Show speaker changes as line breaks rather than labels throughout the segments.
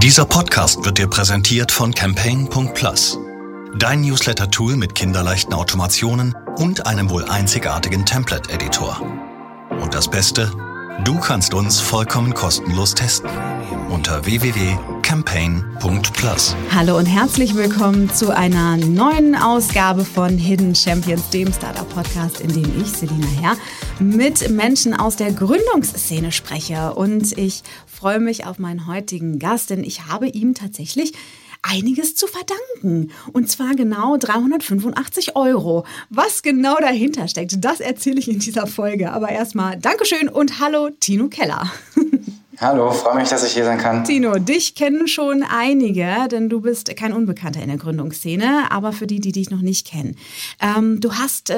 Dieser Podcast wird dir präsentiert von Campaign.plus. Dein Newsletter-Tool mit kinderleichten Automationen und einem wohl einzigartigen Template-Editor. Und das Beste? Du kannst uns vollkommen kostenlos testen. Unter www.campaign.plus.
Hallo und herzlich willkommen zu einer neuen Ausgabe von Hidden Champions, dem Startup-Podcast, in dem ich, Selina Herr, mit Menschen aus der Gründungsszene spreche. Und ich freue mich auf meinen heutigen Gast, denn ich habe ihm tatsächlich einiges zu verdanken. Und zwar genau 385 €. Was genau dahinter steckt, das erzähle ich in dieser Folge. Aber erstmal Dankeschön und hallo Tino Keller.
Hallo, freue mich, dass ich hier sein kann.
Tino, dich kennen schon einige, denn du bist kein Unbekannter in der Gründungsszene, aber für die dich noch nicht kennen. Du hast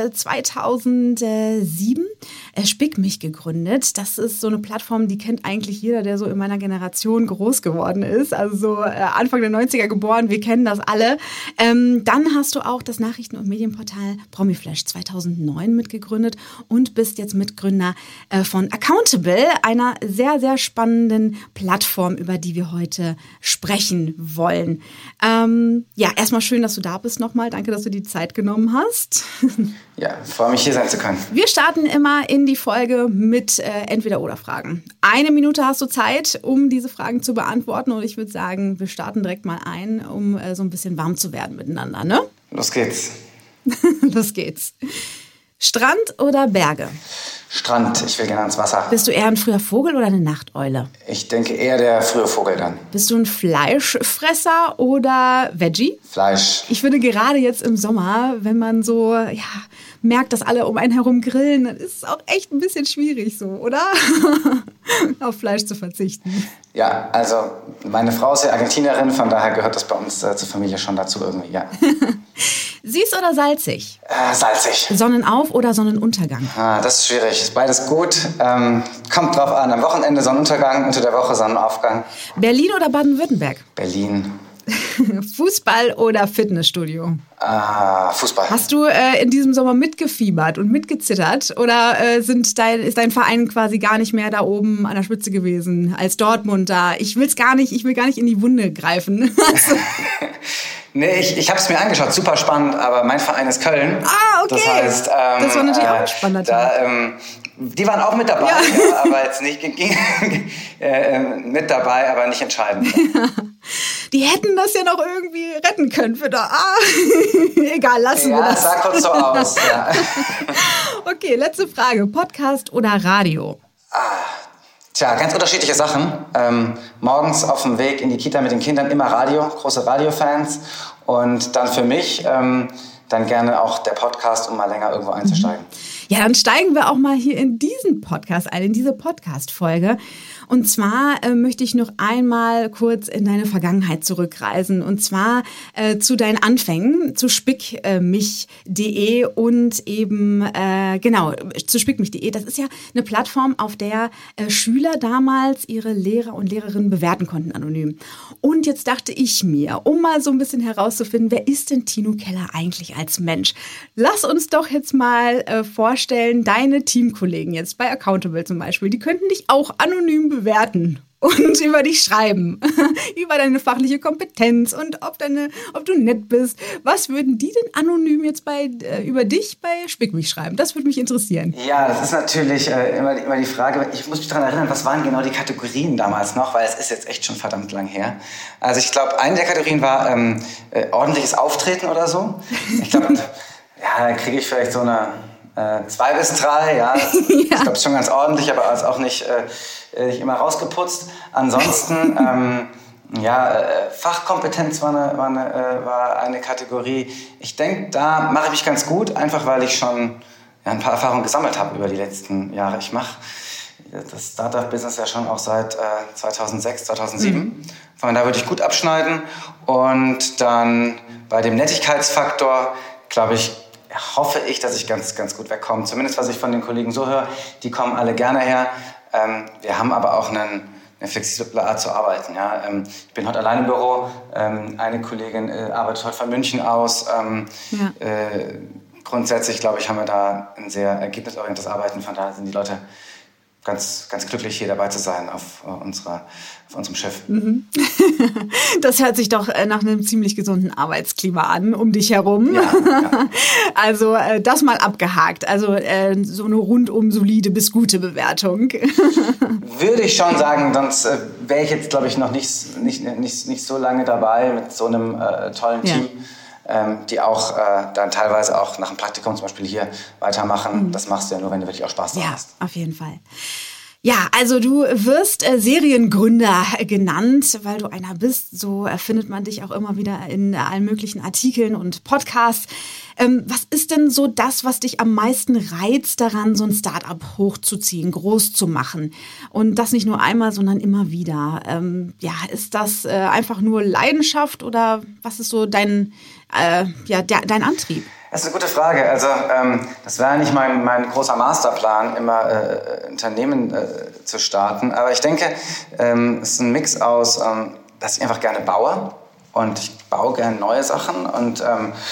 2007 Spick mich gegründet. Das ist so eine Plattform, die kennt eigentlich jeder, der so in meiner Generation groß geworden ist. Also so Anfang der 90er geboren, wir kennen das alle. Dann hast du auch das Nachrichten- und Medienportal Promiflash 2009 mitgegründet und bist jetzt Mitgründer von Accountable, einer sehr, sehr spannenden Plattform, über die wir heute sprechen wollen. Ja, erstmal schön, dass du da bist nochmal. Danke, dass du die Zeit genommen hast.
Ja, freue mich, hier sein zu können.
Wir starten immer in die Folge mit Entweder-oder-Fragen. 1 Minute hast du Zeit, um diese Fragen zu beantworten. Und ich würde sagen, wir starten direkt mal ein, um so ein bisschen warm zu werden miteinander, ne?
Los geht's.
Los geht's. Strand oder Berge?
Strand, ich will gerne ans Wasser.
Bist du eher ein früher Vogel oder eine Nachteule?
Ich denke eher der frühe Vogel dann.
Bist du ein Fleischfresser oder Veggie?
Fleisch.
Ich finde gerade jetzt im Sommer, wenn man so merkt, dass alle um einen herum grillen, dann ist es auch echt ein bisschen schwierig so, oder? Auf Fleisch zu verzichten.
Ja, also meine Frau ist ja Argentinierin, von daher gehört das bei uns zur Familie schon dazu irgendwie, ja.
Süß oder salzig?
Salzig.
Sonnenauf- oder Sonnenuntergang?
Das ist schwierig. Ist beides gut. Kommt drauf an. Am Wochenende Sonnenuntergang, unter der Woche Sonnenaufgang.
Berlin oder Baden-Württemberg?
Berlin.
Fußball oder Fitnessstudio?
Fußball.
Hast du in diesem Sommer mitgefiebert und mitgezittert? Oder ist dein Verein quasi gar nicht mehr da oben an der Spitze gewesen als Dortmunder? Ich will gar nicht in die Wunde greifen.
Nee, ich habe es mir angeschaut, super spannend, aber mein Verein ist Köln.
Ah, okay.
Das heißt,
das war natürlich auch ein spannender
die waren auch mit dabei, ja. Aber jetzt nicht mit dabei, aber nicht entscheidend.
Ja. Die hätten das ja noch irgendwie retten können für da. Egal, lassen wir das.
Ja, sah kurz so aus. Ja.
Okay, letzte Frage. Podcast oder Radio?
Tja, ganz unterschiedliche Sachen. Morgens auf dem Weg in die Kita mit den Kindern immer Radio, große Radiofans. Und dann für mich dann gerne auch der Podcast, um mal länger irgendwo einzusteigen.
Ja, dann steigen wir auch mal hier in diesen Podcast ein, in diese Podcast-Folge. Und zwar möchte ich noch einmal kurz in deine Vergangenheit zurückreisen. Und zwar zu deinen Anfängen, zu spickmich.de und eben, zu spickmich.de. Das ist ja eine Plattform, auf der Schüler damals ihre Lehrer und Lehrerinnen bewerten konnten, anonym. Und jetzt dachte ich mir, um mal so ein bisschen herauszufinden, wer ist denn Tino Keller eigentlich als Mensch? Lass uns doch jetzt mal vorstellen, deine Teamkollegen jetzt bei Accountable zum Beispiel, die könnten dich auch anonym bewerten und über dich schreiben, über deine fachliche Kompetenz und ob du nett bist. Was würden die denn anonym jetzt über dich bei Spickmich schreiben? Das würde mich interessieren.
Ja, das ist natürlich immer die Frage. Ich muss mich daran erinnern, was waren genau die Kategorien damals noch, weil es ist jetzt echt schon verdammt lang her. Also ich glaube, eine der Kategorien war ordentliches Auftreten oder so. Ich glaube, da kriege ich vielleicht so eine 2 bis 3, ja. Ich glaube, es ist schon ganz ordentlich, aber ist auch nicht immer rausgeputzt. Ansonsten, Fachkompetenz war eine Kategorie. Ich denke, da mache ich mich ganz gut, einfach weil ich schon ein paar Erfahrungen gesammelt habe über die letzten Jahre. Ich mache das Startup-Business ja schon auch seit 2006, 2007. Von daher würde ich gut abschneiden. Und dann bei dem Nettigkeitsfaktor, glaube ich, hoffe ich, dass ich ganz, ganz gut wegkomme. Zumindest, was ich von den Kollegen so höre, die kommen alle gerne her. Wir haben aber auch eine flexible Art zu arbeiten. Ja. Ich bin heute allein im Büro. Eine Kollegin arbeitet heute von München aus. Grundsätzlich, glaube ich, haben wir da ein sehr ergebnisorientiertes Arbeiten. Von daher sind die Leute ganz, ganz glücklich, hier dabei zu sein auf unserem Schiff.
Das hört sich doch nach einem ziemlich gesunden Arbeitsklima an, um dich herum.
Ja.
Also das mal abgehakt. Also so eine rundum solide bis gute Bewertung.
Würde ich schon sagen, sonst wäre ich jetzt, glaube ich, noch nicht so lange dabei mit so einem tollen Team. Die auch dann teilweise auch nach dem Praktikum zum Beispiel hier weitermachen. Das machst du ja nur, wenn du wirklich auch Spaß daran hast.
Ja, auf jeden Fall. Ja, also du wirst Seriengründer genannt, weil du einer bist. So findet man dich auch immer wieder in allen möglichen Artikeln und Podcasts. Was ist denn so das, was dich am meisten reizt daran, so ein Startup hochzuziehen, groß zu machen? Und das nicht nur einmal, sondern immer wieder. Ist das einfach nur Leidenschaft oder was ist so dein Antrieb?
Das ist eine gute Frage. Also das war nicht mein großer Masterplan, immer Unternehmen zu starten. Aber ich denke, es ist ein Mix aus, dass ich einfach gerne baue. Und ich baue gerne neue Sachen und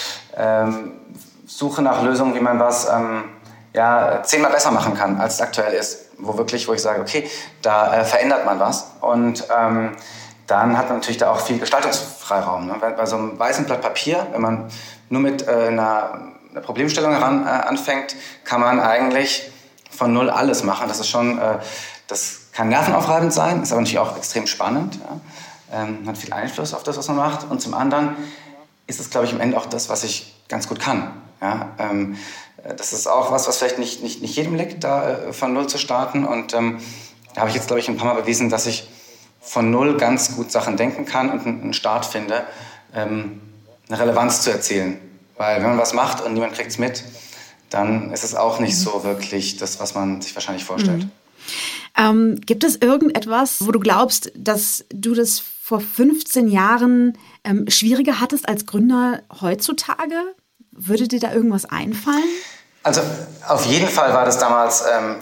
suche nach Lösungen, wie man was 10-mal besser machen kann, als es aktuell ist. Wo ich sage, okay, da verändert man was. Und dann hat man natürlich da auch viel Gestaltungsfreiraum. Ne? Bei so einem weißen Blatt Papier, wenn man nur mit einer Problemstellung anfängt, kann man eigentlich von null alles machen. Das ist schon, das kann nervenaufreibend sein, ist aber natürlich auch extrem spannend. Ja? Hat viel Einfluss auf das, was man macht. Und zum anderen ist es, glaube ich, am Ende auch das, was ich ganz gut kann. Ja? Das ist auch was vielleicht nicht jedem liegt, da von null zu starten. Und da habe ich jetzt, glaube ich, ein paar Mal bewiesen, dass ich von null ganz gut Sachen denken kann und einen Start finde, eine Relevanz zu erzielen. Weil wenn man was macht und niemand kriegt es mit, dann ist es auch nicht so wirklich das, was man sich wahrscheinlich vorstellt.
Gibt es irgendetwas, wo du glaubst, dass du das vor 15 Jahren schwieriger hattest als Gründer heutzutage? Würde dir da irgendwas einfallen? Also
auf jeden Fall war das damals,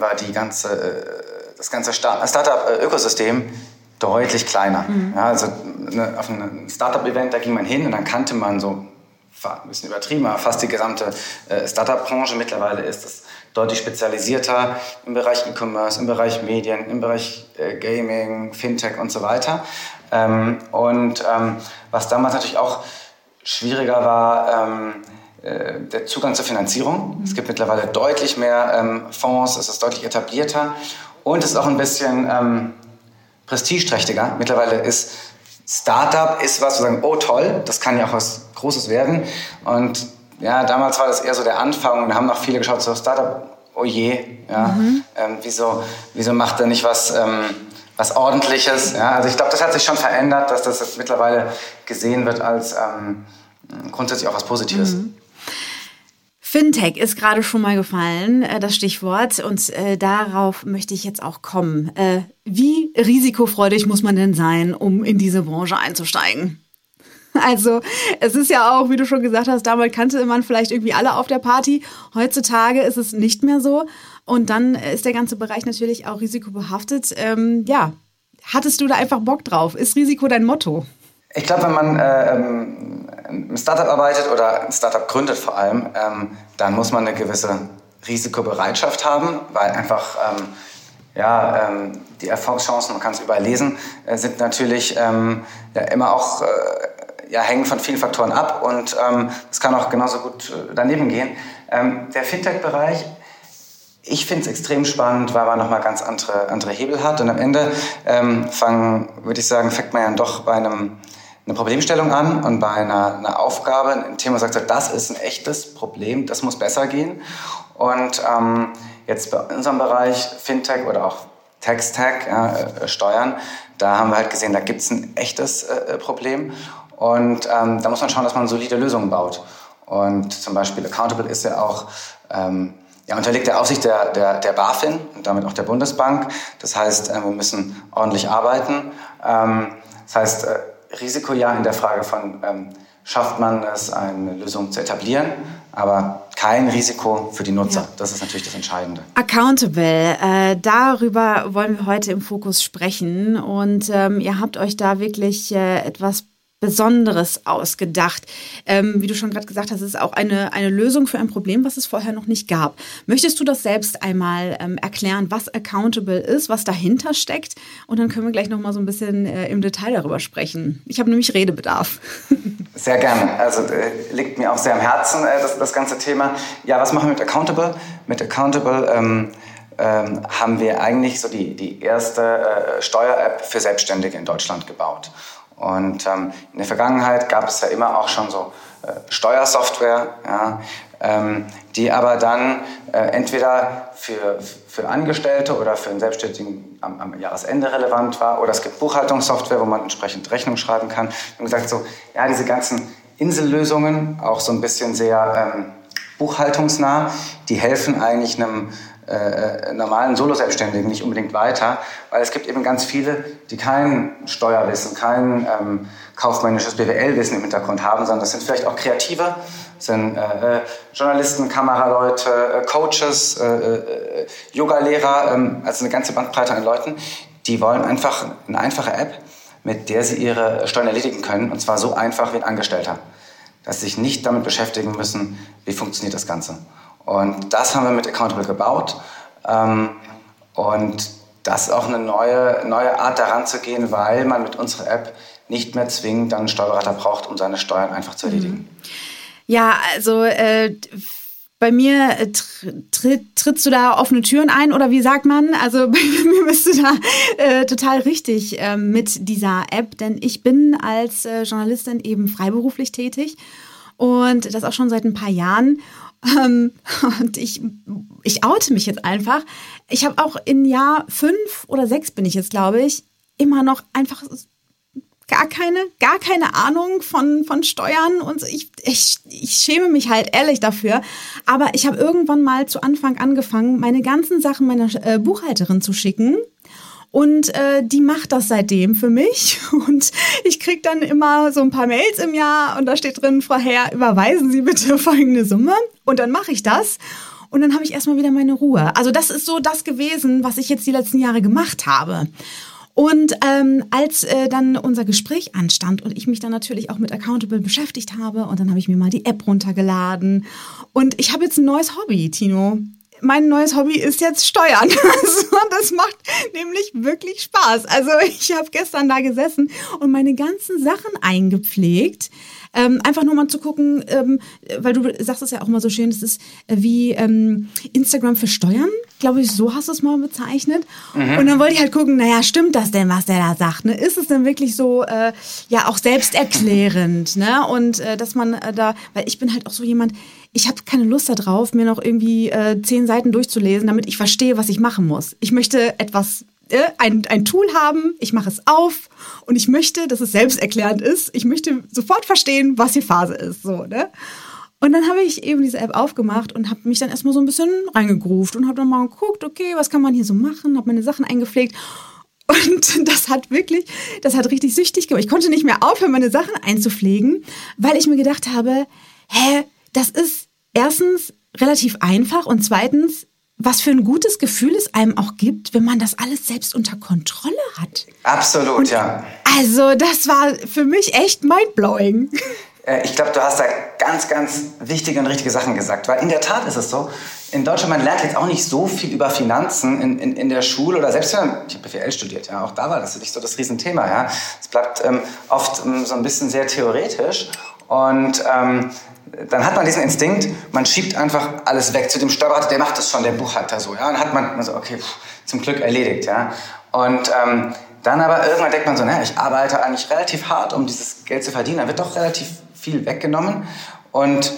das ganze Startup-Ökosystem deutlich kleiner. Ja, also auf ein Startup-Event, da ging man hin und dann kannte man so, ein bisschen übertrieben, aber fast die gesamte Startup-Branche. Mittlerweile ist es deutlich spezialisierter im Bereich E-Commerce, im Bereich Medien, im Bereich Gaming, Fintech und so weiter. Was damals natürlich auch schwieriger war, der Zugang zur Finanzierung. Es gibt mittlerweile deutlich mehr Fonds, es ist deutlich etablierter und es ist auch ein bisschen prestigeträchtiger. Mittlerweile ist Startup was, wo wir sagen, oh toll, das kann ja auch was Großes werden. Und ja, damals war das eher so der Anfang und da haben auch viele geschaut, so Startup, oh je, ja, wieso macht er nicht was Ordentliches? Ja, also ich glaube, das hat sich schon verändert, dass das jetzt mittlerweile gesehen wird als grundsätzlich auch was Positives.
Fintech ist gerade schon mal gefallen, das Stichwort, und darauf möchte ich jetzt auch kommen. Wie risikofreudig muss man denn sein, um in diese Branche einzusteigen? Also es ist ja auch, wie du schon gesagt hast, damals kannte man vielleicht irgendwie alle auf der Party. Heutzutage ist es nicht mehr so. Und dann ist der ganze Bereich natürlich auch risikobehaftet. Hattest du da einfach Bock drauf? Ist Risiko dein Motto?
Ich glaube, wenn man im Startup arbeitet oder ein Startup gründet vor allem, dann muss man eine gewisse Risikobereitschaft haben, weil einfach die Erfolgschancen, man kann es überall lesen, sind natürlich immer auch hängen von vielen Faktoren ab und es kann auch genauso gut daneben gehen. Der Fintech-Bereich, ich finde es extrem spannend, weil man nochmal ganz andere Hebel hat und am Ende fängt man ja doch bei eine Problemstellung an und bei einer Aufgabe, ein Thema sagt, das ist ein echtes Problem, das muss besser gehen. Und jetzt bei unserem Bereich Fintech oder auch Tech-Stack, Steuern, da haben wir halt gesehen, da gibt es ein echtes Problem. Und da muss man schauen, dass man solide Lösungen baut. Und zum Beispiel Accountable ist ja auch unterliegt der Aufsicht der BaFin und damit auch der Bundesbank. Das heißt, wir müssen ordentlich arbeiten. Das heißt, Risiko ja in der Frage von, schafft man es, eine Lösung zu etablieren, aber kein Risiko für die Nutzer. Ja. Das ist natürlich das Entscheidende.
Accountable, darüber wollen wir heute im Fokus sprechen. Und ihr habt euch da wirklich etwas Besonderes ausgedacht. Wie du schon gerade gesagt hast, ist es auch eine Lösung für ein Problem, was es vorher noch nicht gab. Möchtest du das selbst einmal erklären, was Accountable ist, was dahinter steckt? Und dann können wir gleich noch mal so ein bisschen im Detail darüber sprechen. Ich habe nämlich Redebedarf.
Sehr gerne. Also liegt mir auch sehr am Herzen, das ganze Thema. Ja, was machen wir mit Accountable? Mit Accountable haben wir eigentlich so die erste Steuer-App für Selbstständige in Deutschland gebaut. Und in der Vergangenheit gab es ja immer auch schon so Steuersoftware, ja, die aber dann entweder für Angestellte oder für einen Selbstständigen am Jahresende relevant war. Oder es gibt Buchhaltungssoftware, wo man entsprechend Rechnung schreiben kann. Und gesagt so, ja, diese ganzen Insellösungen, auch so ein bisschen sehr buchhaltungsnah, die helfen eigentlich einem normalen Solo-Selbstständigen nicht unbedingt weiter, weil es gibt eben ganz viele, die kein Steuerwissen, kein kaufmännisches BWL-Wissen im Hintergrund haben, sondern das sind vielleicht auch Kreative, sind Journalisten, Kameraleute, Coaches, Yoga-Lehrer, also eine ganze Bandbreite an Leuten, die wollen einfach eine einfache App, mit der sie ihre Steuern erledigen können, und zwar so einfach wie ein Angestellter, dass sie sich nicht damit beschäftigen müssen, wie funktioniert das Ganze. Und das haben wir mit Accountable gebaut. Und das ist auch eine neue Art daran zu gehen, weil man mit unserer App nicht mehr zwingend dann einen Steuerberater braucht, um seine Steuern einfach zu erledigen.
Ja, also bei mir trittst du da offene Türen ein, oder wie sagt man? Also bei mir bist du da total richtig mit dieser App, denn ich bin als Journalistin eben freiberuflich tätig und das auch schon seit ein paar Jahren. Und ich oute mich jetzt einfach. Ich habe auch in Jahr 5 oder 6 bin ich jetzt, glaube ich, immer noch einfach gar keine Ahnung von Steuern, und ich schäme mich halt ehrlich dafür. Aber ich habe irgendwann mal zu Anfang angefangen, meine ganzen Sachen meiner Buchhalterin zu schicken. Und die macht das seitdem für mich. Und ich kriege dann immer so ein paar Mails im Jahr und da steht drin, Frau Herr, überweisen Sie bitte folgende Summe. Und dann mache ich das. Und dann habe ich erstmal wieder meine Ruhe. Also das ist so das gewesen, was ich jetzt die letzten Jahre gemacht habe. Und als dann unser Gespräch anstand und ich mich dann natürlich auch mit Accountable beschäftigt habe, und dann habe ich mir mal die App runtergeladen. Und ich habe jetzt ein neues Hobby, Tino. Mein neues Hobby ist jetzt Steuern. Das macht nämlich wirklich Spaß. Also ich habe gestern da gesessen und meine ganzen Sachen eingepflegt. Einfach nur mal zu gucken, weil du sagst es ja auch immer so schön, das ist wie Instagram für Steuern, glaube ich, so hast du es mal bezeichnet. Mhm. Und dann wollte ich halt gucken, naja, stimmt das denn, was der da sagt? Ne? Ist es denn wirklich so, ja, auch selbsterklärend? Ne? Und dass man da, weil ich bin halt auch so jemand, ich habe keine Lust darauf, mir noch irgendwie 10 Seiten durchzulesen, damit ich verstehe, was ich machen muss. Ich möchte etwas, ein Tool haben, ich mache es auf und ich möchte, dass es selbsterklärend ist. Ich möchte sofort verstehen, was hier Phase ist. So, ne? Und dann habe ich eben diese App aufgemacht und habe mich dann erstmal so ein bisschen reingegroovt und habe dann mal geguckt, okay, was kann man hier so machen, habe meine Sachen eingepflegt. Und das hat richtig süchtig gemacht. Ich konnte nicht mehr aufhören, meine Sachen einzupflegen, weil ich mir gedacht habe, das ist erstens relativ einfach und zweitens, was für ein gutes Gefühl es einem auch gibt, wenn man das alles selbst unter Kontrolle hat.
Absolut, und, ja.
Also das war für mich echt mindblowing.
Ich glaube, du hast da ganz, ganz wichtige und richtige Sachen gesagt. Weil in der Tat ist es so, in Deutschland, man lernt jetzt auch nicht so viel über Finanzen in der Schule oder selbst wenn ich habe BWL studiert, ja, auch da war das nicht so das Riesenthema. Ja. Es bleibt oft so ein bisschen sehr theoretisch und dann hat man diesen Instinkt, man schiebt einfach alles weg zu dem Steuerberater, der macht das schon, der Buchhalter so. Ja. Und dann hat man so, okay, zum Glück erledigt. Ja. Und dann aber irgendwann denkt man so, ich arbeite eigentlich relativ hart, um dieses Geld zu verdienen, dann wird doch relativ viel weggenommen. Und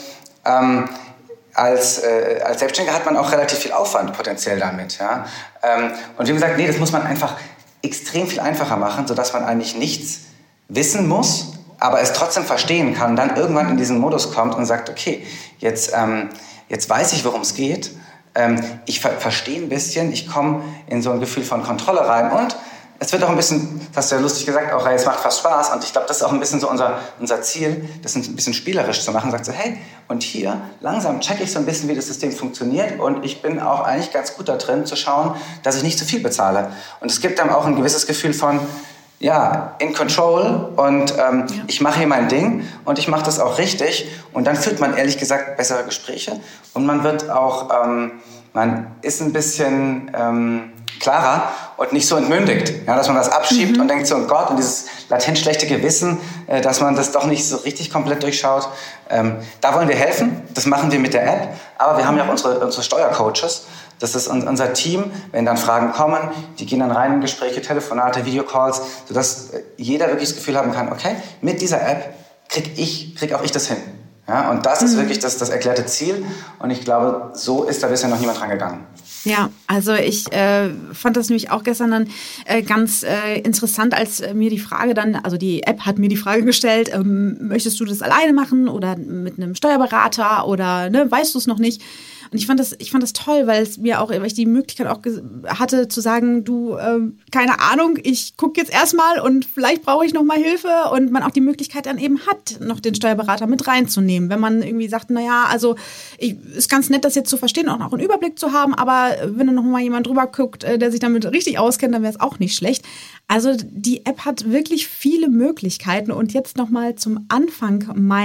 als Selbstständiger hat man auch relativ viel Aufwand potenziell damit. Ja? Und wie gesagt, das muss man einfach extrem viel einfacher machen, sodass man eigentlich nichts wissen muss, aber es trotzdem verstehen kann und dann irgendwann in diesen Modus kommt und sagt, okay, jetzt weiß ich, worum es geht, ich verstehe ein bisschen, ich komme in so ein Gefühl von Kontrolle rein und es wird auch ein bisschen, das hast du ja lustig gesagt, auch es macht fast Spaß und ich glaube, das ist auch ein bisschen so unser Ziel, das ein bisschen spielerisch zu machen, sagt so, hey, und hier langsam checke ich so ein bisschen, wie das System funktioniert und ich bin auch eigentlich ganz gut da drin zu schauen, dass ich nicht zu viel bezahle. Und es gibt dann auch ein gewisses Gefühl von, ja, in control und ich mache hier mein Ding und ich mache das auch richtig. Und dann führt man ehrlich gesagt bessere Gespräche und man wird auch, man ist ein bisschen klarer und nicht so entmündigt, ja, dass man das abschiebt und denkt so, oh Gott, und dieses latent schlechte Gewissen, dass man das doch nicht so richtig komplett durchschaut. Da wollen wir helfen, das machen wir mit der App, aber wir haben ja auch unsere Steuercoaches. Das ist unser Team, wenn dann Fragen kommen, die gehen dann rein in Gespräche, Telefonate, Videocalls, sodass jeder wirklich das Gefühl haben kann, okay, mit dieser App krieg auch ich das hin. Ja, und das ist wirklich das erklärte Ziel und ich glaube, so ist da bisher noch niemand dran gegangen.
Ja, also ich fand das nämlich auch gestern dann ganz interessant, als mir die Frage dann, also die App hat mir die Frage gestellt, möchtest du das alleine machen oder mit einem Steuerberater oder ne, weißt du es noch nicht? Und ich fand das toll, weil ich die Möglichkeit auch hatte zu sagen, du, keine Ahnung, ich gucke jetzt erstmal und vielleicht brauche ich noch mal Hilfe und man auch die Möglichkeit dann eben hat, noch den Steuerberater mit reinzunehmen. Wenn man irgendwie sagt, naja, also ist ganz nett, das jetzt zu verstehen, auch einen Überblick zu haben, aber wenn dann noch mal jemand drüber guckt, der sich damit richtig auskennt, dann wäre es auch nicht schlecht. Also die App hat wirklich viele Möglichkeiten und jetzt noch mal zum Anfang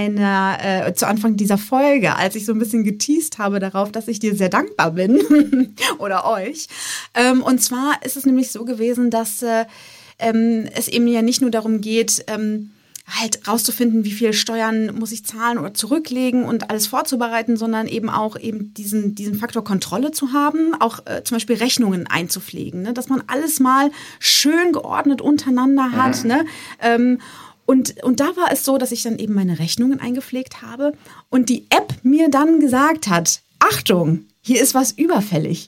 dieser Folge, als ich so ein bisschen geteast habe darauf, dass ich dir sehr dankbar bin oder euch. Und zwar ist es nämlich so gewesen, dass es eben ja nicht nur darum geht, halt rauszufinden, wie viel Steuern muss ich zahlen oder zurücklegen und alles vorzubereiten, sondern eben auch diesen Faktor Kontrolle zu haben, auch zum Beispiel Rechnungen einzupflegen, ne? Dass man alles mal schön geordnet untereinander hat. Ne? Und da war es so, dass ich dann eben meine Rechnungen eingepflegt habe und die App mir dann gesagt hat, Achtung, hier ist was überfällig.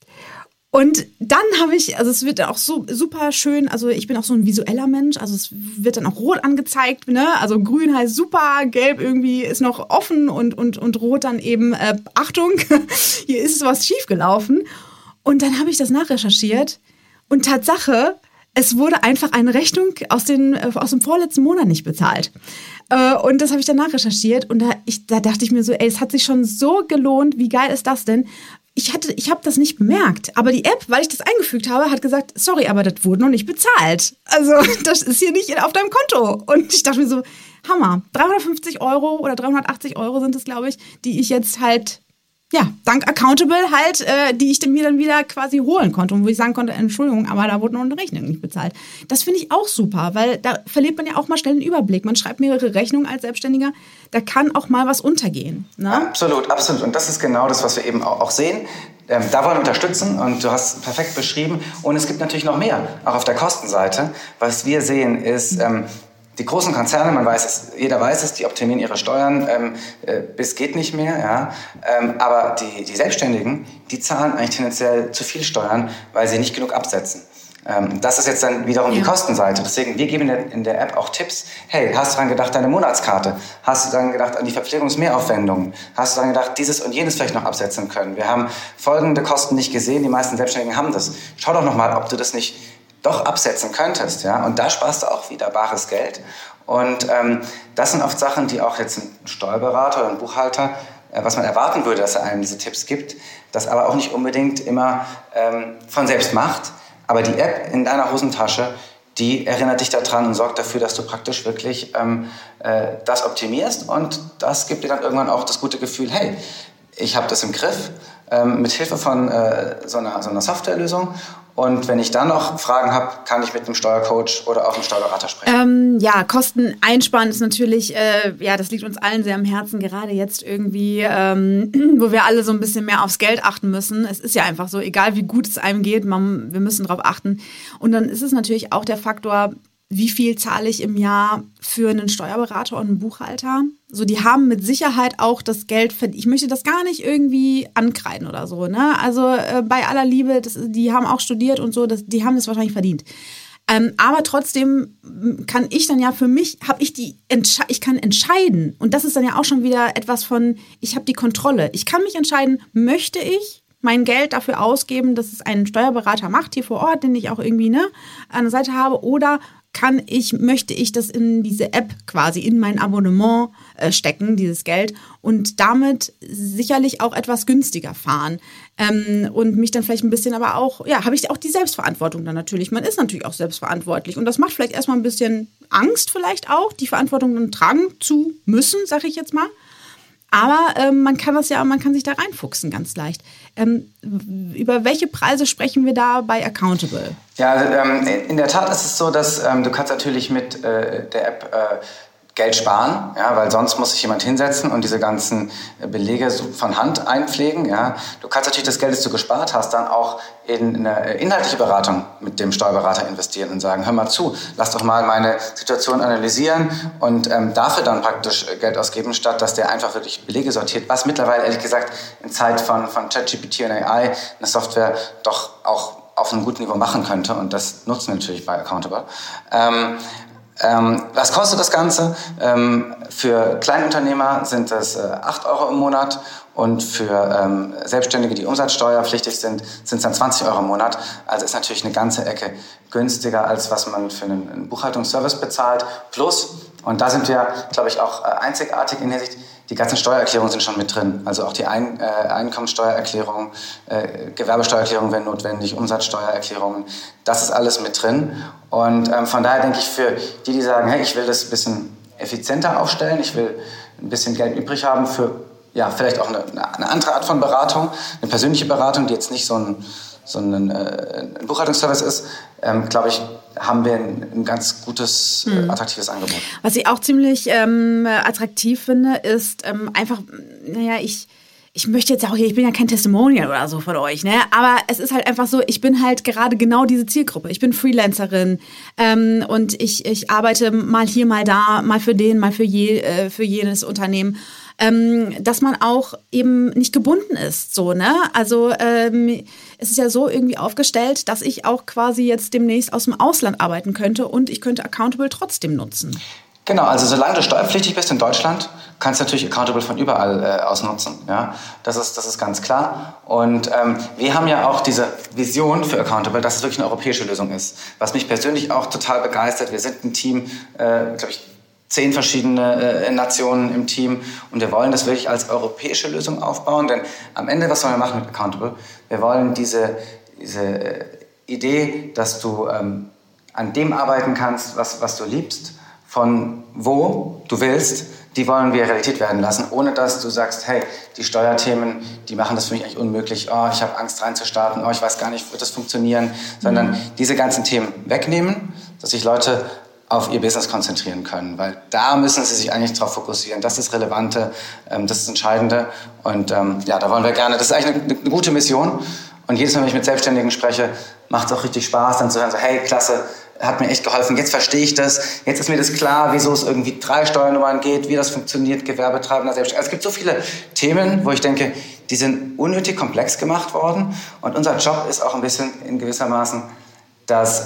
Und dann habe ich, also es wird auch so super schön, also ich bin auch so ein visueller Mensch, also es wird dann auch rot angezeigt, ne? Also grün heißt super, gelb irgendwie ist noch offen und rot dann eben, Achtung, hier ist was schiefgelaufen. Und dann habe ich das nachrecherchiert und Tatsache, es wurde einfach eine Rechnung aus dem vorletzten Monat nicht bezahlt. Und das habe ich dann nachrecherchiert und da dachte ich mir so, ey, es hat sich schon so gelohnt, wie geil ist das denn? Ich habe das nicht bemerkt, aber die App, weil ich das eingefügt habe, hat gesagt, sorry, aber das wurde noch nicht bezahlt. Also das ist hier nicht auf deinem Konto. Und ich dachte mir so, Hammer, 350 € oder 380 € sind es, glaube ich, die ich jetzt halt, ja, dank Accountable halt, die ich mir dann wieder quasi holen konnte und wo ich sagen konnte, Entschuldigung, aber da wurde noch eine Rechnung nicht bezahlt. Das finde ich auch super, weil da verliert man ja auch mal schnell einen Überblick. Man schreibt mehrere Rechnungen als Selbstständiger, da kann auch mal was untergehen. Ne?
Absolut, absolut. Und das ist genau das, was wir eben auch sehen. Da wollen wir unterstützen und du hast perfekt beschrieben. Und es gibt natürlich noch mehr, auch auf der Kostenseite. Was wir sehen ist, die großen Konzerne, jeder weiß es, die optimieren ihre Steuern bis geht nicht mehr. Ja? Aber die Selbstständigen, die zahlen eigentlich tendenziell zu viel Steuern, weil sie nicht genug absetzen. Das ist jetzt dann wiederum die Kostenseite. Deswegen, wir geben in der App auch Tipps. Hey, hast du daran gedacht, deine Monatskarte? Hast du daran gedacht, an die Verpflegungsmehraufwendungen? Hast du daran gedacht, dieses und jenes vielleicht noch absetzen können? Wir haben folgende Kosten nicht gesehen. Die meisten Selbstständigen haben das. Schau doch nochmal, ob du das nicht doch absetzen könntest. Ja? Und da sparst du auch wieder bares Geld. Und das sind oft Sachen, die auch jetzt ein Steuerberater oder ein Buchhalter, was man erwarten würde, dass er einem diese Tipps gibt, das aber auch nicht unbedingt immer von selbst macht. Aber die App in deiner Hosentasche, die erinnert dich daran und sorgt dafür, dass du praktisch wirklich das optimierst. Und das gibt dir dann irgendwann auch das gute Gefühl, hey, ich habe das im Griff, mit Hilfe von so einer Softwarelösung. Und wenn ich dann noch Fragen habe, kann ich mit einem Steuercoach oder auch einem Steuerberater sprechen.
Ja, Kosten einsparen ist natürlich, das liegt uns allen sehr am Herzen, gerade jetzt irgendwie, wo wir alle so ein bisschen mehr aufs Geld achten müssen. Es ist ja einfach so, egal wie gut es einem geht, wir müssen drauf achten. Und dann ist es natürlich auch der Faktor, wie viel zahle ich im Jahr für einen Steuerberater und einen Buchhalter? So, die haben mit Sicherheit auch das Geld verdient. Ich möchte das gar nicht irgendwie ankreiden oder so, ne? Also bei aller Liebe, die haben auch studiert und so, die haben das wahrscheinlich verdient. Aber trotzdem kann ich dann ja für mich, ich kann entscheiden. Und das ist dann ja auch schon wieder etwas von, ich habe die Kontrolle. Ich kann mich entscheiden, möchte ich mein Geld dafür ausgeben, dass es einen Steuerberater macht hier vor Ort, den ich auch irgendwie an der Seite habe, oder möchte ich das in diese App quasi, in mein Abonnement stecken, dieses Geld, und damit sicherlich auch etwas günstiger fahren. Und mich dann vielleicht ein bisschen, aber auch, ja, habe ich auch die Selbstverantwortung dann natürlich. Man ist natürlich auch selbstverantwortlich. Und das macht vielleicht erstmal ein bisschen Angst vielleicht auch, die Verantwortung dann tragen zu müssen, sage ich jetzt mal. Aber man kann sich da reinfuchsen ganz leicht. Über welche Preise sprechen wir da bei Accountable?
Ja, in der Tat ist es so, dass du kannst natürlich mit der App Geld sparen, ja, weil sonst muss sich jemand hinsetzen und diese ganzen Belege so von Hand einpflegen. Ja. Du kannst natürlich das Geld, das du gespart hast, dann auch in eine inhaltliche Beratung mit dem Steuerberater investieren und sagen, hör mal zu, lass doch mal meine Situation analysieren und dafür dann praktisch Geld ausgeben, statt dass der einfach wirklich Belege sortiert, was mittlerweile, ehrlich gesagt, in Zeit von ChatGPT und AI eine Software doch auch auf einem guten Niveau machen könnte, und das nutzen wir natürlich bei Accountable. Was kostet das Ganze? Für Kleinunternehmer sind es 8 Euro im Monat, und für Selbstständige, die umsatzsteuerpflichtig sind, sind es dann 20 Euro im Monat. Also ist natürlich eine ganze Ecke günstiger, als was man für einen Buchhaltungsservice bezahlt. Plus, und da sind wir, glaube ich, auch einzigartig in der Hinsicht, die ganzen Steuererklärungen sind schon mit drin. Also auch die Einkommensteuererklärung, Gewerbesteuererklärung werden notwendig, Umsatzsteuererklärungen. Das ist alles mit drin. Und von daher denke ich, für die sagen, hey, ich will das ein bisschen effizienter aufstellen, ich will ein bisschen Geld übrig haben für vielleicht auch eine andere Art von Beratung, eine persönliche Beratung, die jetzt nicht so ein Buchhaltungsservice ist, glaube ich, haben wir ein ganz gutes, attraktives Angebot.
Was ich auch ziemlich attraktiv finde, ist einfach, ich möchte jetzt auch hier, ich bin ja kein Testimonial oder so von euch, ne? Aber es ist halt einfach so, ich bin halt gerade genau diese Zielgruppe. Ich bin Freelancerin und ich arbeite mal hier, mal da, mal für den, mal für jenes Unternehmen. Dass man auch eben nicht gebunden ist, so, ne? Also es ist ja so irgendwie aufgestellt, dass ich auch quasi jetzt demnächst aus dem Ausland arbeiten könnte und ich könnte Accountable trotzdem nutzen.
Genau, also solange du steuerpflichtig bist in Deutschland, kannst du natürlich Accountable von überall aus nutzen. Ja? Das ist ganz klar. Und wir haben ja auch diese Vision für Accountable, dass es wirklich eine europäische Lösung ist. Was mich persönlich auch total begeistert. Wir sind ein Team, glaube ich, 10 verschiedene Nationen im Team, und wir wollen das wirklich als europäische Lösung aufbauen, denn am Ende, was wollen wir machen mit Accountable? Wir wollen diese Idee, dass du an dem arbeiten kannst, was du liebst, von wo du willst, die wollen wir Realität werden lassen, ohne dass du sagst, hey, die Steuerthemen, die machen das für mich eigentlich unmöglich, ich habe Angst reinzustarten, ich weiß gar nicht, wird das funktionieren, sondern diese ganzen Themen wegnehmen, dass sich Leute auf ihr Business konzentrieren können, weil da müssen sie sich eigentlich drauf fokussieren. Das ist Relevante, das ist Entscheidende, und da wollen wir gerne, das ist eigentlich eine gute Mission, und jedes Mal, wenn ich mit Selbstständigen spreche, macht es auch richtig Spaß, dann zu hören, so, hey, klasse, hat mir echt geholfen, jetzt verstehe ich das, jetzt ist mir das klar, wieso es irgendwie 3 Steuernummern geht, wie das funktioniert, Gewerbetreibender, Selbstständiger. Also es gibt so viele Themen, wo ich denke, die sind unnötig komplex gemacht worden, und unser Job ist auch ein bisschen in gewissermaßen das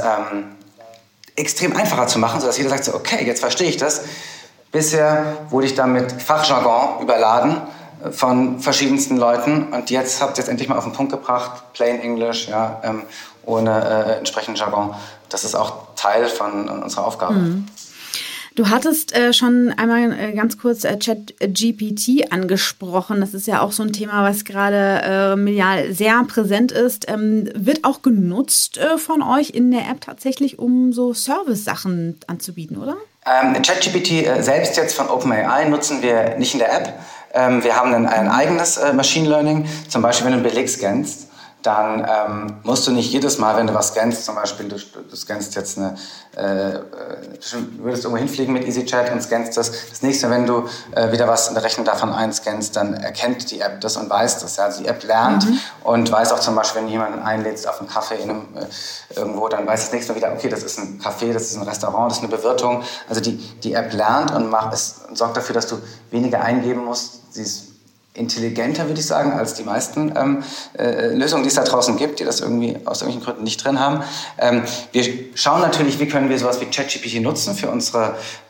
extrem einfacher zu machen, sodass jeder sagt, so, okay, jetzt verstehe ich das. Bisher wurde ich da mit Fachjargon überladen von verschiedensten Leuten, und jetzt habt ihr es endlich mal auf den Punkt gebracht, plain English, ohne entsprechenden Jargon. Das ist auch Teil von unserer Aufgabe. Mhm.
Du hattest schon einmal ganz kurz ChatGPT angesprochen. Das ist ja auch so ein Thema, was gerade medial sehr präsent ist. Wird auch genutzt von euch in der App tatsächlich, um so Service-Sachen anzubieten, oder?
ChatGPT selbst jetzt von OpenAI nutzen wir nicht in der App. Wir haben ein eigenes Machine Learning. Zum Beispiel, wenn du einen Beleg scannst, dann musst du nicht jedes Mal, wenn du was scannst, zum Beispiel du scannst jetzt würdest irgendwo hinfliegen mit EasyChat und scannst das. Das nächste, wenn du wieder was in der Rechnung davon einscannst, dann erkennt die App das und weiß das. Ja? Also die App lernt und weiß auch zum Beispiel, wenn jemanden einlädst auf einen Kaffee irgendwo, dann weiß das nächste Mal wieder, okay, das ist ein Café, das ist ein Restaurant, das ist eine Bewirtung. Also die App lernt und sorgt dafür, dass du weniger eingeben musst. Sie ist intelligenter, würde ich sagen, als die meisten Lösungen, die es da draußen gibt, die das irgendwie aus irgendwelchen Gründen nicht drin haben. Wir schauen natürlich, wie können wir sowas wie ChatGPT nutzen für unsere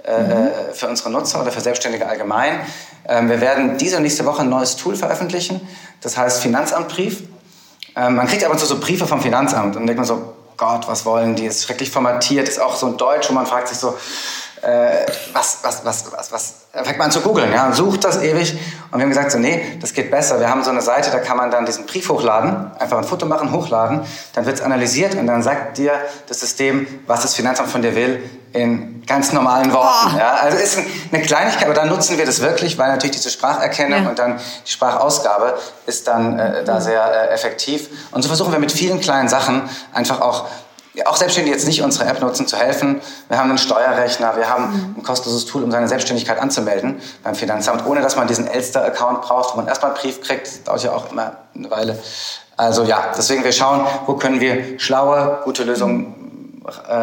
Nutzer oder für Selbstständige allgemein. Wir werden diese und nächste Woche ein neues Tool veröffentlichen, das heißt Finanzamtbrief. Man kriegt ab und zu so Briefe vom Finanzamt und denkt man so, Gott, was wollen die? Ist schrecklich formatiert, ist auch so ein Deutsch, wo man fragt sich so, was fängt man an zu googeln, ja, und sucht das ewig. Und wir haben gesagt, so, nee, das geht besser. Wir haben so eine Seite, da kann man dann diesen Brief hochladen, einfach ein Foto machen, hochladen, dann wird es analysiert und dann sagt dir das System, was das Finanzamt von dir will, in ganz normalen Worten. Ja. Also ist eine Kleinigkeit, aber dann nutzen wir das wirklich, weil natürlich diese Spracherkennung und dann die Sprachausgabe ist dann da sehr effektiv. Und so versuchen wir mit vielen kleinen Sachen einfach auch Selbstständige, die jetzt nicht unsere App nutzen, zu helfen. Wir haben einen Steuerrechner, wir haben ein kostenloses Tool, um seine Selbstständigkeit anzumelden beim Finanzamt, ohne dass man diesen Elster-Account braucht, wo man erstmal einen Brief kriegt. Das dauert ja auch immer eine Weile. Also ja, deswegen wir schauen, wo können wir schlaue, gute Lösungen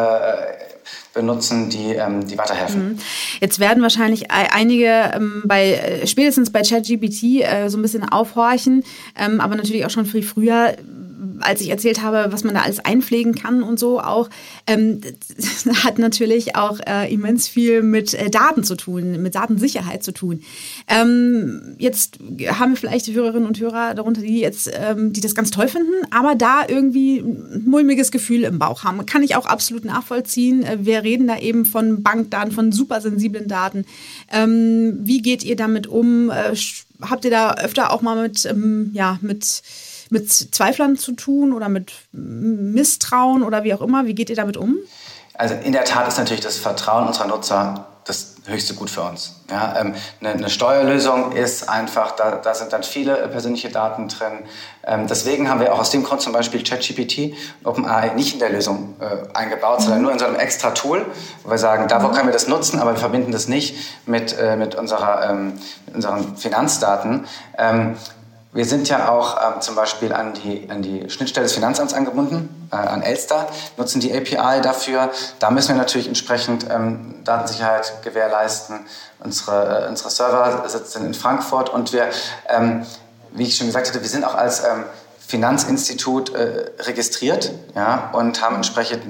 benutzen, die weiterhelfen.
Jetzt werden wahrscheinlich einige spätestens bei ChatGPT so ein bisschen aufhorchen, aber natürlich auch schon viel früher, als ich erzählt habe, was man da alles einpflegen kann und so auch, hat natürlich auch immens viel mit Daten zu tun, mit Datensicherheit zu tun. Jetzt haben wir vielleicht Hörerinnen und Hörer darunter, die das ganz toll finden, aber da irgendwie ein mulmiges Gefühl im Bauch haben. Kann ich auch absolut nachvollziehen. Wir reden da eben von Bankdaten, von supersensiblen Daten. Wie geht ihr damit um? Habt ihr da öfter auch mal mit Zweiflern zu tun oder mit Misstrauen oder wie auch immer? Wie geht ihr damit um?
Also in der Tat ist natürlich das Vertrauen unserer Nutzer das höchste Gut für uns. Ja, eine Steuerlösung ist einfach, da sind dann viele persönliche Daten drin. Deswegen haben wir auch aus dem Grund zum Beispiel ChatGPT und OpenAI nicht in der Lösung eingebaut, sondern nur in so einem extra Tool, wo wir sagen, wo können wir das nutzen, aber wir verbinden das nicht mit unseren Finanzdaten. Wir sind ja auch zum Beispiel an die Schnittstelle des Finanzamts angebunden, an Elster, nutzen die API dafür. Da müssen wir natürlich entsprechend Datensicherheit gewährleisten. Unsere Server sitzen in Frankfurt und wir, wie ich schon gesagt hatte, wir sind auch als Finanzinstitut registriert, ja, und haben entsprechend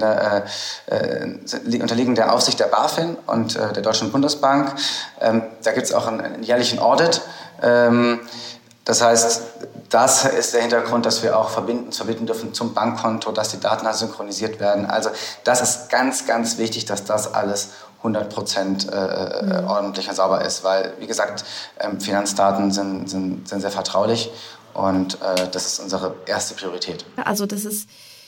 unterliegen der Aufsicht der BaFin und der Deutschen Bundesbank. Da gibt es auch einen jährlichen Audit. Das heißt, das ist der Hintergrund, dass wir auch verbinden dürfen zum Bankkonto, dass die Daten synchronisiert werden. Also das ist ganz, ganz wichtig, dass das alles 100% ordentlich und sauber ist, weil, wie gesagt, Finanzdaten sind sehr vertraulich und das ist unsere erste Priorität.
Also das ist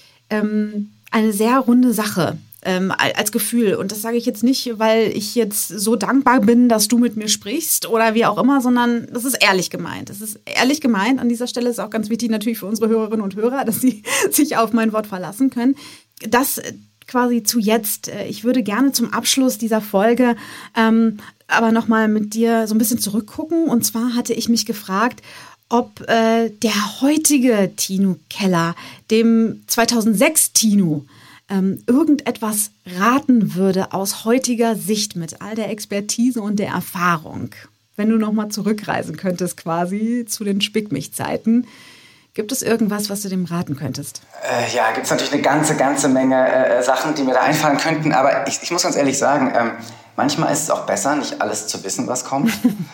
eine sehr runde Sache. Als Gefühl. Und das sage ich jetzt nicht, weil ich jetzt so dankbar bin, dass du mit mir sprichst oder wie auch immer, sondern das ist ehrlich gemeint. Das ist ehrlich gemeint. An dieser Stelle ist auch ganz wichtig natürlich für unsere Hörerinnen und Hörer, dass sie sich auf mein Wort verlassen können. Das quasi zu jetzt. Ich würde gerne zum Abschluss dieser Folge aber nochmal mit dir so ein bisschen zurückgucken. Und zwar hatte ich mich gefragt, ob der heutige Tino Keller dem 2006 Tino irgendetwas raten würde aus heutiger Sicht mit all der Expertise und der Erfahrung. Wenn du nochmal zurückreisen könntest quasi zu den Spickmich-Zeiten, gibt es irgendwas, was du dem raten könntest?
Ja, gibt es natürlich eine ganze Menge Sachen, die mir da einfallen könnten, aber ich muss ganz ehrlich sagen, manchmal ist es auch besser, nicht alles zu wissen, was kommt.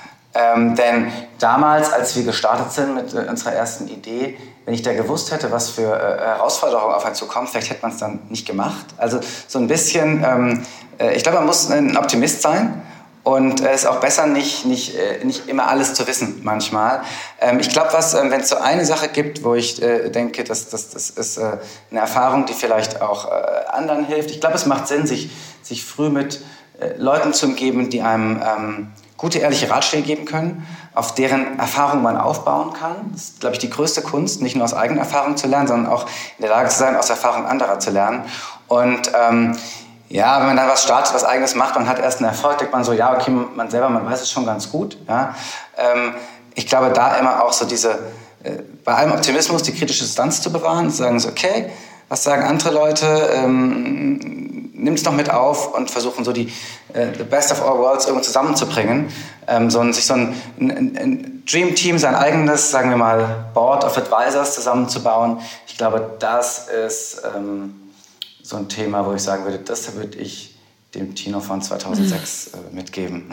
Denn damals, als wir gestartet sind mit unserer ersten Idee, wenn ich da gewusst hätte, was für Herausforderungen auf einen zukommen, vielleicht hätte man es dann nicht gemacht. Also so ein bisschen, ich glaube, man muss ein Optimist sein und es ist auch besser, nicht immer alles zu wissen manchmal. Ich glaube, wenn es so eine Sache gibt, wo ich denke, das ist eine Erfahrung, die vielleicht auch anderen hilft. Ich glaube, es macht Sinn, sich früh mit Leuten zu umgeben, die einem gute, ehrliche Ratschläge geben können, auf deren Erfahrung man aufbauen kann. Das ist, glaube ich, die größte Kunst, nicht nur aus eigener Erfahrung zu lernen, sondern auch in der Lage zu sein, aus Erfahrung anderer zu lernen. Und wenn man dann was startet, was Eigenes macht, man hat erst einen Erfolg, denkt man so, ja, okay, man weiß es schon ganz gut. Ja. Ich glaube, da immer auch so bei allem Optimismus die kritische Distanz zu bewahren, zu sagen so, okay, was sagen andere Leute, nimm es noch mit auf und versuchen so the best of all worlds irgendwo zusammenzubringen. Sich so ein Dream Team, sein eigenes, sagen wir mal, Board of Advisors zusammenzubauen. Ich glaube, das ist so ein Thema, wo ich sagen würde, das würde ich dem Tino von 2006 mitgeben.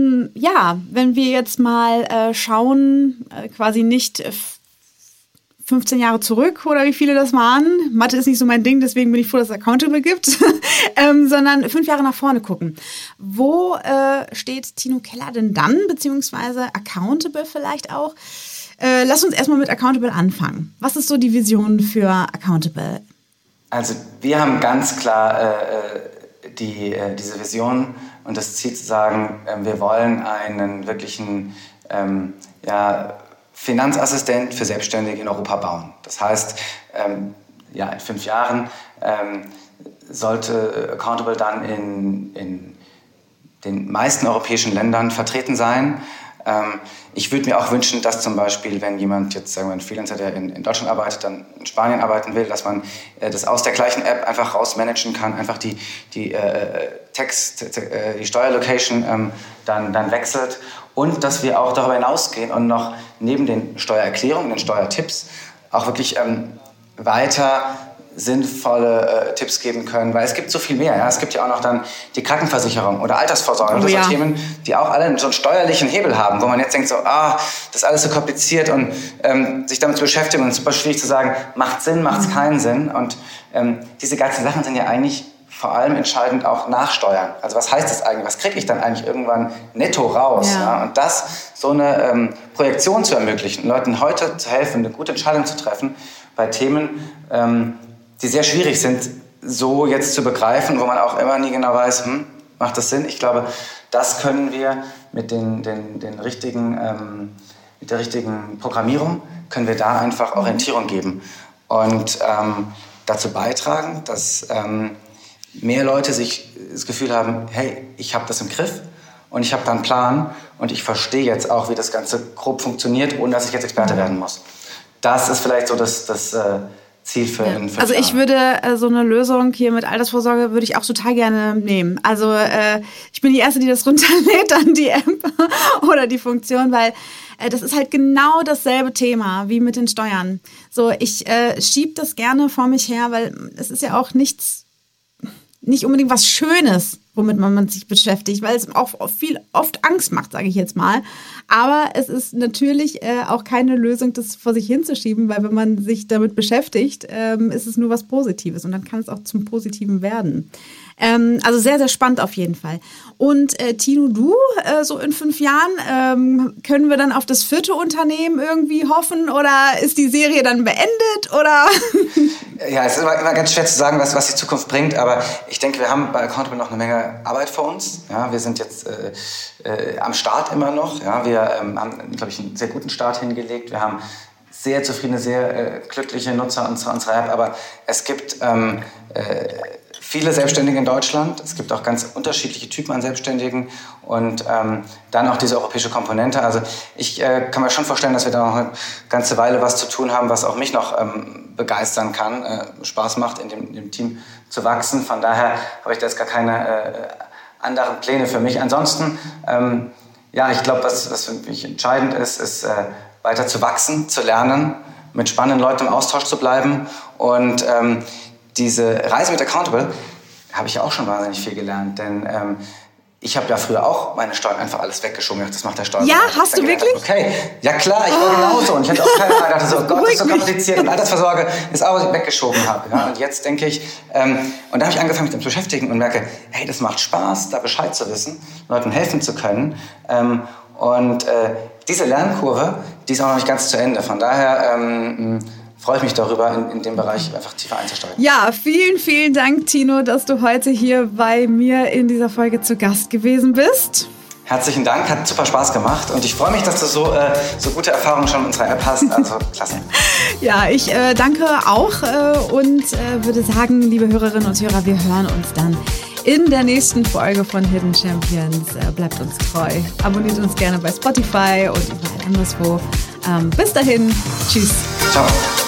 Wenn
wir jetzt mal schauen, quasi nicht 15 Jahre zurück oder wie viele das waren. Mathe ist nicht so mein Ding, deswegen bin ich froh, dass es Accountable gibt, sondern 5 Jahre nach vorne gucken. Wo steht Tino Keller denn dann, beziehungsweise Accountable vielleicht auch? Lass uns erstmal mit Accountable anfangen. Was ist so die Vision für Accountable?
Also wir haben ganz klar diese Vision und das Ziel zu sagen, wir wollen einen wirklichen Finanzassistent für Selbstständige in Europa bauen. Das heißt, in 5 Jahren sollte Accountable dann in den meisten europäischen Ländern vertreten sein. Ich würde mir auch wünschen, dass zum Beispiel, wenn jemand jetzt, sagen wir, ein Freelancer, der in Deutschland arbeitet, dann in Spanien arbeiten will, dass man das aus der gleichen App einfach rausmanagen kann, einfach die Steuerlocation dann wechselt und dass wir auch darüber hinausgehen und noch neben den Steuererklärungen, den Steuertipps auch wirklich weiter sinnvolle Tipps geben können, weil es gibt so viel mehr. Ja? Es gibt ja auch noch dann die Krankenversicherung oder Altersvorsorge oder so Themen, die auch alle so einen steuerlichen Hebel haben, wo man jetzt denkt so, das ist alles so kompliziert und sich damit zu beschäftigen und es ist super schwierig zu sagen, macht Sinn, macht es keinen Sinn und diese ganzen Sachen sind ja eigentlich vor allem entscheidend auch nachsteuern. Also was heißt das eigentlich? Was kriege ich dann eigentlich irgendwann netto raus? Ja. Ja? Und das, so eine Projektion zu ermöglichen, Leuten heute zu helfen, eine gute Entscheidung zu treffen bei Themen, die sehr schwierig sind, so jetzt zu begreifen, wo man auch immer nie genau weiß, macht das Sinn? Ich glaube, das können wir mit der richtigen Programmierung, können wir da einfach Orientierung geben und dazu beitragen, dass mehr Leute sich das Gefühl haben, hey, ich habe das im Griff und ich habe da einen Plan und ich verstehe jetzt auch, wie das Ganze grob funktioniert, ohne dass ich jetzt Experte werden muss. Das ist vielleicht so das Ziel für in 5
Also ich würde so eine Lösung hier mit Altersvorsorge würde ich auch total gerne nehmen. Also ich bin die Erste, die das runterlädt, dann die App oder die Funktion, weil das ist halt genau dasselbe Thema wie mit den Steuern. So, ich schiebe das gerne vor mich her, weil es ist ja auch nicht unbedingt was Schönes, womit man sich beschäftigt, weil es auch oft Angst macht, sage ich jetzt mal. Aber es ist natürlich auch keine Lösung, das vor sich hinzuschieben, weil wenn man sich damit beschäftigt, ist es nur was Positives und dann kann es auch zum Positiven werden. Also sehr, sehr spannend auf jeden Fall. Und Tino, du, so in 5 Jahren, können wir dann auf das 4. Unternehmen irgendwie hoffen oder ist die Serie dann beendet? Oder?
Ja, es ist immer ganz schwer zu sagen, was die Zukunft bringt, aber ich denke, wir haben bei Accountable noch eine Menge Arbeit vor uns. Ja, wir sind jetzt am Start immer noch. Ja, wir haben, glaube ich, einen sehr guten Start hingelegt. Wir haben sehr zufriedene, sehr glückliche Nutzer unserer App, aber es gibt viele Selbstständige in Deutschland. Es gibt auch ganz unterschiedliche Typen an Selbstständigen und dann auch diese europäische Komponente. Also ich kann mir schon vorstellen, dass wir da noch eine ganze Weile was zu tun haben, was auch mich noch begeistern kann, Spaß macht, in dem Team zu wachsen. Von daher habe ich da jetzt gar keine anderen Pläne für mich. Ansonsten, ich glaube, was für mich entscheidend ist weiter zu wachsen, zu lernen, mit spannenden Leuten im Austausch zu bleiben und diese Reise mit Accountable habe ich ja auch schon wahnsinnig viel gelernt, denn ich habe ja früher auch meine Steuern einfach alles weggeschoben. Das macht der Steuer.
Ja, hast du wirklich?
Okay, ja klar, ich war genauso. Und ich hatte auch keine Ahnung, dachte so, oh Gott, das ist so kompliziert. Und Altersvorsorge ist auch, was ich weggeschoben habe. Ja? Und jetzt denke ich, und da habe ich angefangen, mich damit zu beschäftigen und merke, hey, das macht Spaß, da Bescheid zu wissen, Leuten helfen zu können. Diese Lernkurve, die ist auch noch nicht ganz zu Ende. Von daher freue ich mich darüber, in dem Bereich einfach tiefer einzusteigen. Ja,
vielen, vielen Dank, Tino, dass du heute hier bei mir in dieser Folge zu Gast gewesen bist.
Herzlichen Dank, hat super Spaß gemacht und ich freue mich, dass du so gute Erfahrungen schon in unserer App hast. Also klasse.
Ja, ich danke auch und würde sagen, liebe Hörerinnen und Hörer, wir hören uns dann in der nächsten Folge von Hidden Champions. Bleibt uns treu. Abonniert uns gerne bei Spotify und überall anderswo. Bis dahin. Tschüss.
Ciao.